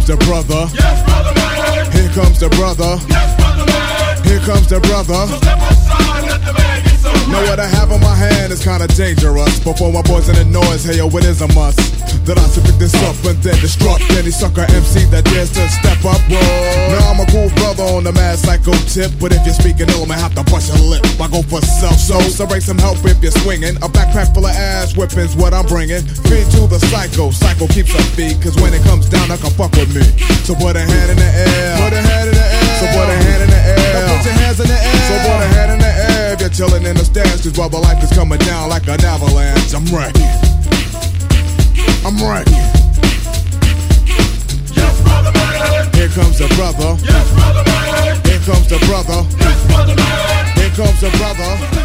comes the brother. Yes, brother man. Here comes the brother. Yes, brother man. Here comes the brother. So step aside, let the man get some Know right. what I have in my hand is kinda dangerous. Before my boys in the noise, hey yo, it is a must that I should pick this up and then destruct any sucker MC that dares to step up. Whoa. Now I'm a cool brother on the mad psycho tip, but if you're speaking ill, I have to bust your lip. I go for self, so bring some help if you're swinging. A backpack full of ass whippings, what I'm bringing. Feed to the psycho, psycho keeps her feet, cause when it comes down, I can fuck with me. So put a hand in the air, put a hand in the air. So put a hand in the air, now put your hands in the air. So put a hand in the air if you're chilling in the stands, cause brother life is coming down like an avalanche. I'm ready. I'm ready. Yes, brother man. Here comes the brother. Yes, brother man. Here comes the brother. Yes, brother man. Here comes the brother.